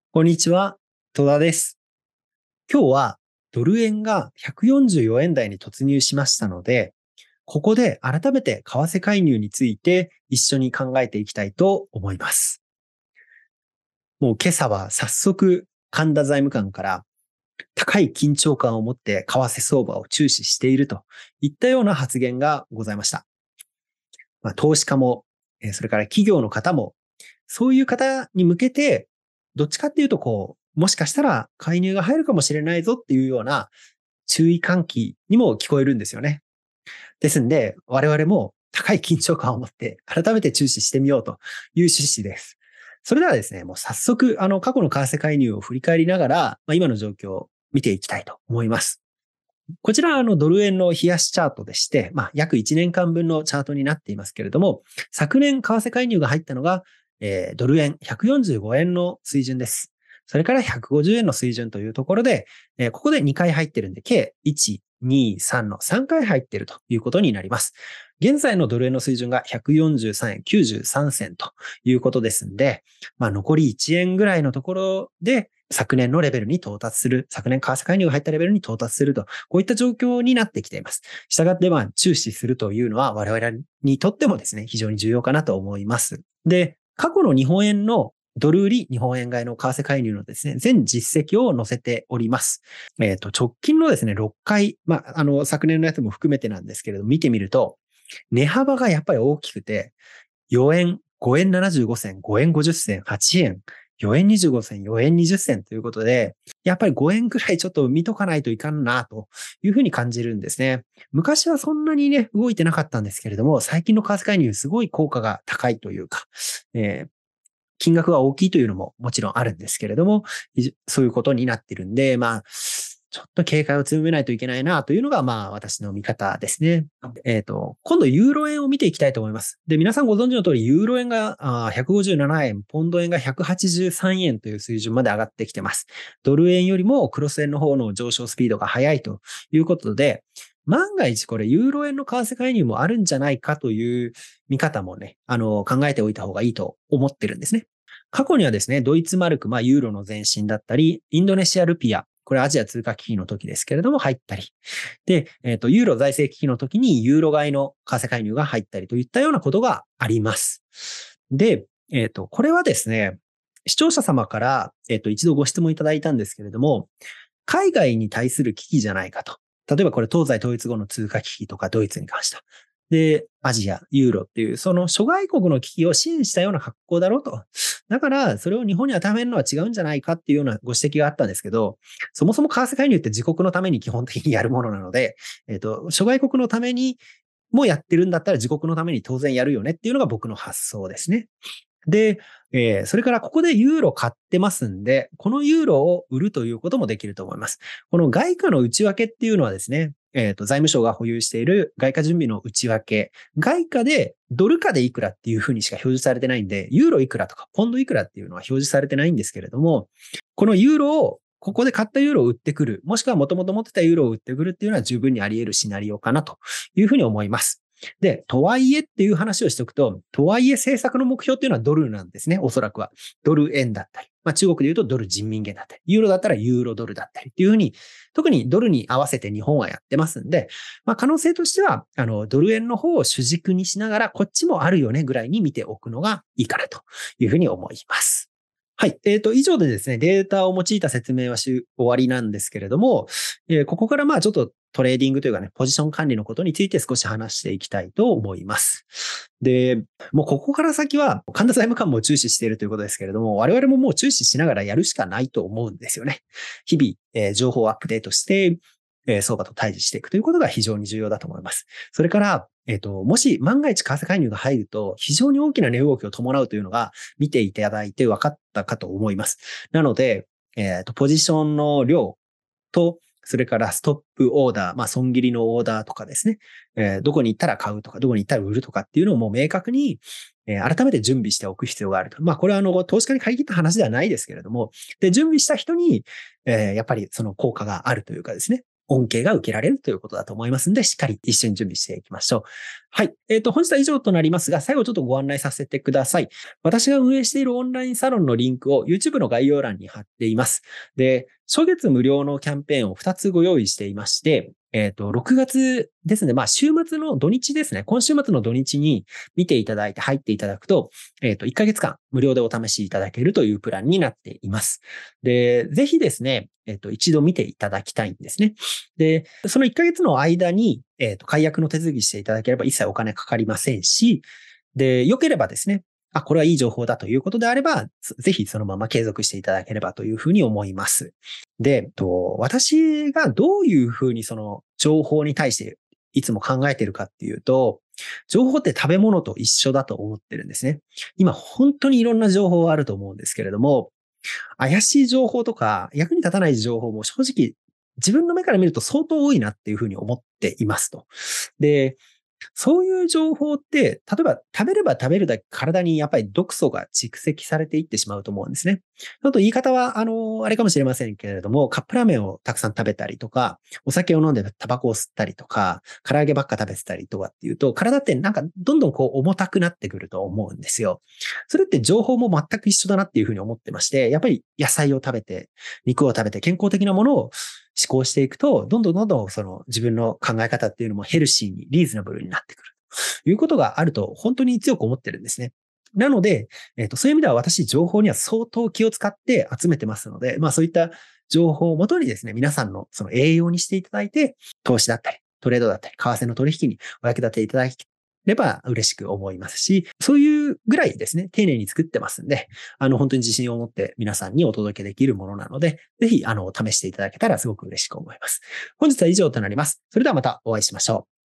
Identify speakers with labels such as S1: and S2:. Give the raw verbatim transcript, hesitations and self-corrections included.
S1: こんにちは、戸田です。今日はドル円がひゃくよんじゅうよえん台に突入しましたので、ここで改めて為替介入について一緒に考えていきたいと思います。もう今朝は早速神田財務官から高い緊張感を持って為替相場を注視しているといったような発言がございました。まあ、投資家も、それから企業の方も、そういう方に向けて、どっちかっていうとこう、もしかしたら介入が入るかもしれないぞっていうような注意喚起にも聞こえるんですよね。ですんで、我々も高い緊張感を持って改めて注視してみようという趣旨です。それではですね、もう早速、あの、過去の為替介入を振り返りながら、まあ、今の状況を見ていきたいと思います。こちらはあのドル円の冷やしチャートでして、まあ、約いちねんかんぶんのチャートになっていますけれども、昨年為替介入が入ったのが、えー、ドル円ひゃくよんじゅうごえんの水準です。それからひゃくごじゅうえんの水準というところで、えー、ここでにかい入ってるんで、計いち、に、さんのさんかい入っているということになります。現在のドル円の水準がひゃくよんじゅうさんえんきゅうじゅうさんせんということですんで、まあ、残りいちえんぐらいのところで、昨年のレベルに到達する、昨年為替介入が入ったレベルに到達すると、こういった状況になってきています。したがって、まあ、注視するというのは我々にとってもですね、非常に重要かなと思います。で、過去の日本円のドル売り、日本円買いの為替介入のですね、全実績を載せております。えっと、直近のですね、ろっかい、まあ、あの、昨年のやつも含めてなんですけれども、見てみると、値幅がやっぱり大きくて、よえん、ごえんななじゅうごせん、ごえんごじゅっせん、はちえん、よえんにじゅうごせん、よえんにじゅっせんということで、やっぱりごえんくらいちょっと見とかないといかんなというふうに感じるんですね。昔はそんなにね、動いてなかったんですけれども、最近の為替介入すごい効果が高いというか、えー金額が大きいというのももちろんあるんですけれども、そういうことになってるんで、まあ、ちょっと警戒を強めないといけないなというのが、まあ、私の見方ですね。えっと、今度、ユーロ円を見ていきたいと思います。で、皆さんご存知の通り、ユーロ円がひゃくごじゅうななえん、ポンド円がひゃくはちじゅうさんえんという水準まで上がってきてます。ドル円よりもクロス円の方の上昇スピードが速いということで、万が一これ、ユーロ円の為替介入もあるんじゃないかという見方もね、あの、考えておいた方がいいと思ってるんですね。過去にはですね、ドイツマルク、まあ、ユーロの前身だったり、インドネシアルピア、これアジア通貨危機の時ですけれども入ったり。で、えっと、ユーロ財政危機の時にユーロ買いの為替介入が入ったりといったようなことがあります。で、えっと、これはですね、視聴者様から、えっと、一度ご質問いただいたんですけれども、海外に対する危機じゃないかと。例えばこれ東西統一後の通貨危機とかドイツに関して。で、アジア、ユーロっていう、その諸外国の危機を支援したような格好だろうと。だから、それを日本に当てはめるのは違うんじゃないかっていうようなご指摘があったんですけど、そもそも為替介入って自国のために基本的にやるものなので、えっと、諸外国のためにもやってるんだったら自国のために当然やるよねっていうのが僕の発想ですね。で、えー、それからここでユーロ買ってますんで、このユーロを売るということもできると思います。この外貨の内訳っていうのはですね、えっと、財務省が保有している外貨準備の内訳、外貨でドル価でいくらっていうふうにしか表示されてないんで、ユーロいくらとかポンドいくらっていうのは表示されてないんですけれども、このユーロをここで買ったユーロを売ってくる、もしくは元々持ってたユーロを売ってくるっていうのは十分にあり得るシナリオかなというふうに思います。で、とはいえっていう話をしておくと、とはいえ政策の目標っていうのはドルなんですね、おそらくは。ドル円だったり。まあ中国で言うとドル人民元だったり。ユーロだったらユーロドルだったりっていうふうに、特にドルに合わせて日本はやってますんで、まあ可能性としては、あの、ドル円の方を主軸にしながら、こっちもあるよねぐらいに見ておくのがいいかなというふうに思います。はい。えっと、以上でですね、データを用いた説明はし終わりなんですけれども、えー、ここからまあちょっとトレーディングというかね、ポジション管理のことについて少し話していきたいと思います。で、もうここから先は神田財務官も注視しているということですけれども、我々ももう注視しながらやるしかないと思うんですよね。日々、えー、情報をアップデートして、えー、相場と対峙していくということが非常に重要だと思います。それから、えっと、もし万が一為替介入が入ると非常に大きな値動きを伴うというのが見ていただいて分かったかと思います。なので、えっと、ポジションの量と、それからストップオーダー、まあ損切りのオーダーとかですね、えー、どこに行ったら買うとか、どこに行ったら売るとかっていうのをもう明確に、えー、改めて準備しておく必要があると。まあこれはあの、投資家に限った話ではないですけれども、で、準備した人に、えー、やっぱりその効果があるというかですね、恩恵が受けられるということだと思いますので、しっかり一緒に準備していきましょう。 はい。えっと、本日は以上となりますが、最後ちょっとご案内させてください。私が運営しているオンラインサロンのリンクを YouTube の概要欄に貼っています。で、初月無料のキャンペーンをふたつご用意していまして、えっと、ろくがつですね。まあ、週末の土日ですね。今週末の土日に見ていただいて入っていただくと、えっと、いっかげつかん無料でお試しいただけるというプランになっています。で、ぜひですね、えっと、一度見ていただきたいんですね。で、そのいっかげつの間に、えっと、解約の手続きしていただければ一切お金かかりませんし、で、良ければですね、あ、これはいい情報だということであれば、ぜひそのまま継続していただければというふうに思います。で、と私がどういうふうにその情報に対していつも考えているかっていうと、情報って食べ物と一緒だと思ってるんですね。今本当にいろんな情報があると思うんですけれども、怪しい情報とか役に立たない情報も正直自分の目から見ると相当多いなっていうふうに思っていますと。で、そういう情報って、例えば食べれば食べるだけ体にやっぱり毒素が蓄積されていってしまうと思うんですね。あと言い方は、あの、あれかもしれませんけれども、カップラーメンをたくさん食べたりとか、お酒を飲んでタバコを吸ったりとか、唐揚げばっか食べてたりとかっていうと、体ってなんかどんどんこう重たくなってくると思うんですよ。それって情報も全く一緒だなっていうふうに思ってまして、やっぱり野菜を食べて、肉を食べて健康的なものを思考していくと、どんどんどんどんその自分の考え方っていうのもヘルシーに、リーズナブルになってくる。ということがあると本当に強く思ってるんですね。なので、えっと、そういう意味では私、情報には相当気を使って集めてますので、まあそういった情報をもとにですね、皆さんのその栄養にしていただいて、投資だったり、トレードだったり、為替の取引にお役立ていただければ嬉しく思いますし、そういうぐらいですね、丁寧に作ってますんで、あの、本当に自信を持って皆さんにお届けできるものなので、ぜひ、あの、試していただけたらすごく嬉しく思います。本日は以上となります。それではまたお会いしましょう。